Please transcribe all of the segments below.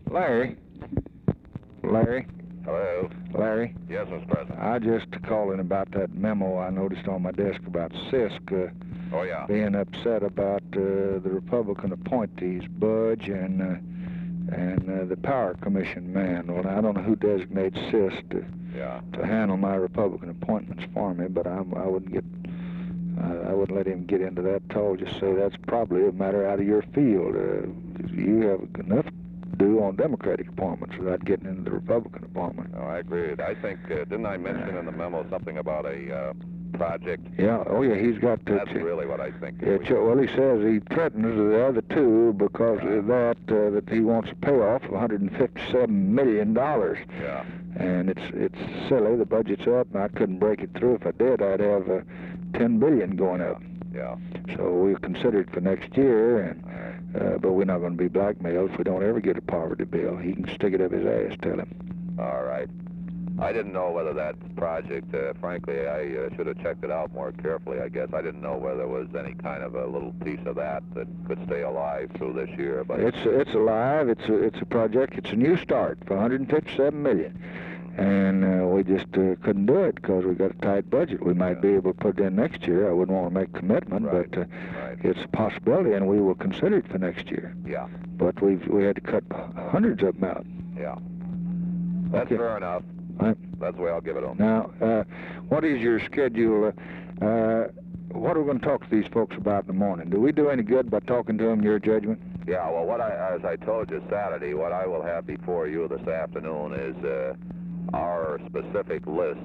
Larry? Larry? Hello? Larry? Yes, Mr. President. I just calling about that memo I noticed on my desk about Sisk Oh, yeah. being upset about the Republican appointees, Budge and the Power Commission man. Well, I don't know who designates Sisk to handle my Republican appointments for me, but I wouldn't get... I wouldn't let him get into that at all. Just say that's probably a matter out of your field. You have enough to do on Democratic appointments without getting into the Republican appointment. Oh, I agree. I think, didn't I mention in the memo something about a project? Yeah, oh yeah, he's got... That's really what I think. Yeah, well, he says he threatens the other two because of that he wants a payoff of $157 million. Yeah. And it's silly. The budget's up, and I couldn't break it through. If I did, I'd have $10 billion going up. Yeah. So we'll consider it for next year, and but we're not going to be blackmailed if we don't ever get a poverty bill. He can stick it up his ass, tell him. All right. I didn't know whether that project, frankly, I should have checked it out more carefully, I guess. I didn't know whether there was any kind of a little piece of that could stay alive through this year. But it's alive. It's a project. It's a new start for $157 million. And we just couldn't do it because we got a tight budget. We might be able to put it in next year. I wouldn't want to make a commitment, but it's a possibility, and we will consider it for next year. Yeah. But we had to cut hundreds of them out. Yeah. That's fair enough. That's the way I'll give it on. Now, what is your schedule? What are we going to talk to these folks about in the morning? Do we do any good by talking to them, in your judgment? Yeah, well, as I told you Saturday, what I will have before you this afternoon is our specific list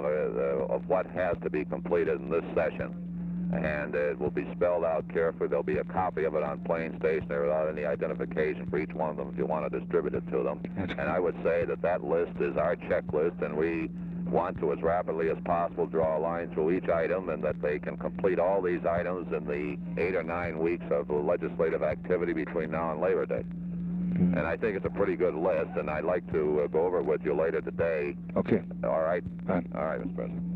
of what has to be completed in this session. And it will be spelled out carefully. There'll be a copy of it on plain stationery without any identification for each one of them if you want to distribute it to them. And I would say that list is our checklist, and we want to, as rapidly as possible, draw a line through each item, and that they can complete all these items in the 8 or 9 weeks of legislative activity between now and Labor Day. And I think it's a pretty good list, and I'd like to go over it with you later today. Okay. All right? Fine. All right, Mr. President.